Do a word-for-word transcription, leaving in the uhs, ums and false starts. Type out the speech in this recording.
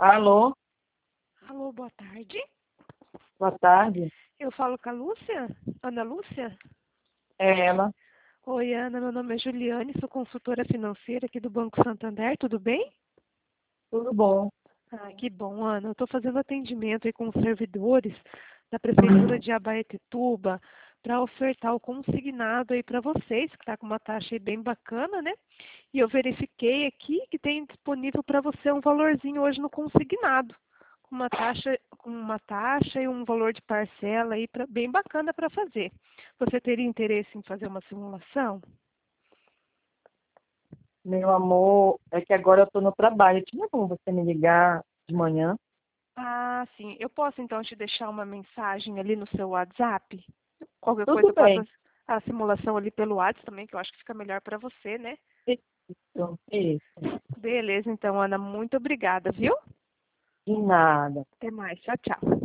Alô, Alô, boa tarde. boa tarde. Eu falo com a Lúcia? Ana Lúcia? É ela. Oi, Ana, meu nome é Juliane, sou consultora financeira aqui do Banco Santander, tudo bem? Tudo bom? Ah, que bom, Ana. Eu estou fazendo atendimento aí com os servidores da Prefeitura de Abaetetuba para ofertar o consignado aí para vocês, que está com uma taxa aí bem bacana, né? E eu verifiquei aqui que tem disponível para você um valorzinho hoje no consignado, com uma taxa, com uma taxa e um valor de parcela aí pra, bem bacana para fazer. Você teria interesse em fazer uma simulação? Meu amor, é que agora eu estou no trabalho. Tinha como você me ligar de manhã? Ah, sim. Eu posso então te deixar uma mensagem ali no seu WhatsApp? Qualquer coisa Tudo eu faço bem. a simulação ali pelo WhatsApp também, que eu acho que fica melhor para você, né? Isso, isso. Beleza, então, Ana, muito obrigada, viu? De nada. Até mais. Tchau, tchau.